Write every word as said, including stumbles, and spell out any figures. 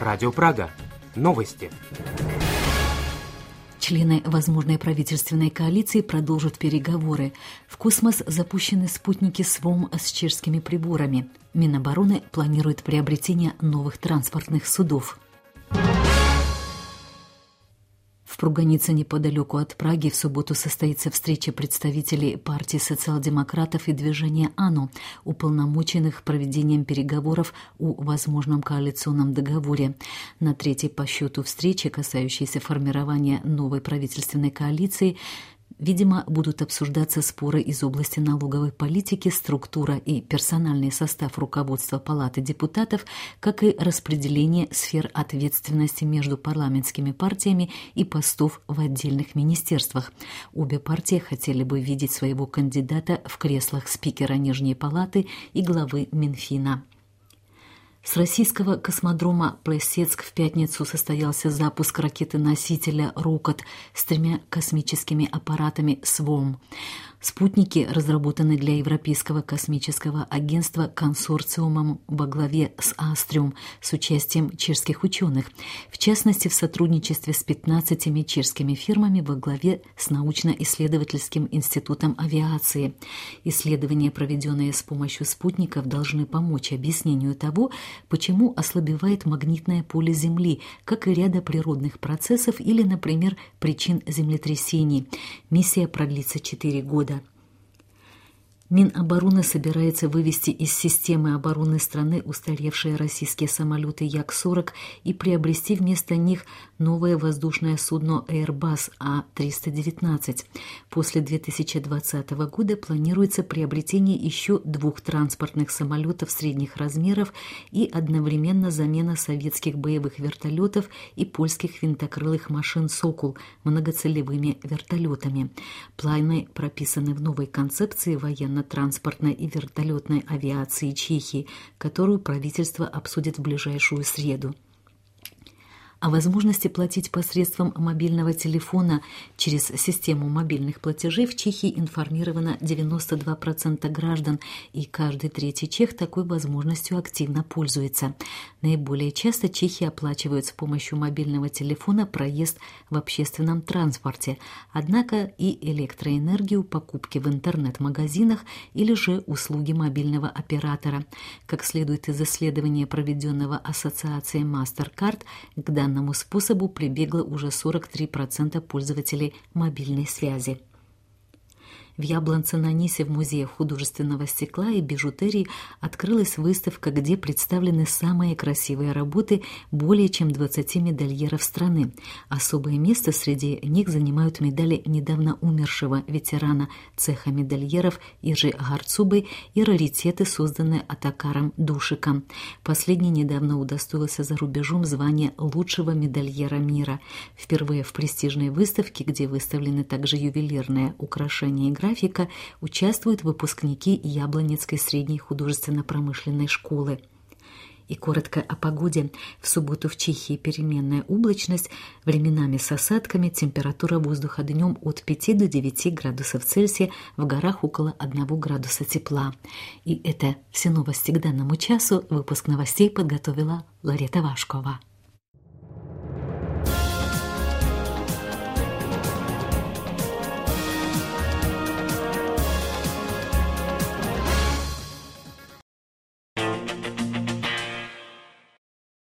Радио Прага. Новости. Члены возможной правительственной коалиции продолжат переговоры. В космос запущены спутники СВОМ с чешскими приборами. Минобороны планирует приобретение новых транспортных судов. В Пруганице, неподалеку от Праги, в субботу состоится встреча представителей партии социал-демократов и движения АНУ, уполномоченных проведением переговоров о возможном коалиционном договоре. На третьей по счету встрече, касающейся формирования новой правительственной коалиции, видимо, будут обсуждаться споры из области налоговой политики, структура и персональный состав руководства Палаты депутатов, как и распределение сфер ответственности между парламентскими партиями и постов в отдельных министерствах. Обе партии хотели бы видеть своего кандидата в креслах спикера Нижней Палаты и главы Минфина. С российского космодрома Плесецк в пятницу состоялся запуск ракеты-носителя «Рокот» с тремя космическими аппаратами СВОМ. Спутники разработаны для Европейского космического агентства консорциумом во главе с Аструм с участием чешских ученых, в частности в сотрудничестве с пятнадцатью чешскими фирмами во главе с научно-исследовательским институтом авиации. Исследования, проведенные с помощью спутников, должны помочь объяснению того, почему ослабевает магнитное поле Земли, как и ряда природных процессов или, например, причин землетрясений. Миссия продлится четыре года. Минобороны собирается вывести из системы обороны страны устаревшие российские самолеты Як сорок и приобрести вместо них новое воздушное судно Airbus А триста девятнадцать. После две тысячи двадцатого года планируется приобретение еще двух транспортных самолетов средних размеров и одновременно замена советских боевых вертолетов и польских винтокрылых машин «Сокол» многоцелевыми вертолетами. Планы прописаны в новой концепции военно транспортной и вертолетной авиации Чехии, которую правительство обсудит в ближайшую среду. О возможности платить посредством мобильного телефона через систему мобильных платежей в Чехии информировано девяносто два процента граждан, и каждый третий чех такой возможностью активно пользуется. Наиболее часто чехи оплачивают с помощью мобильного телефона проезд в общественном транспорте, однако и электроэнергию, покупки в интернет-магазинах или же услуги мобильного оператора. Как следует из исследования, проведенного Ассоциацией MasterCard, к данному Данному способу прибегло уже сорок три процента пользователей мобильной связи. В Яблонце-на-Нисе в Музее художественного стекла и бижутерии открылась выставка, где представлены самые красивые работы более чем двадцати медальеров страны. Особое место среди них занимают медали недавно умершего ветерана цеха медальеров Иржи Гарцубы и раритеты, созданные Атакаром Душиком. Последний недавно удостоился за рубежом звания лучшего медальера мира. Впервые в престижной выставке, где выставлены также ювелирные украшения и графика, участвуют выпускники Яблонецкой средней художественно-промышленной школы. И коротко о погоде. В субботу в Чехии переменная облачность, временами с осадками, температура воздуха днем от пяти до девяти градусов Цельсия, в горах около одного градуса тепла. И это все новости к данному часу. Выпуск новостей подготовила Ларета Вашкова.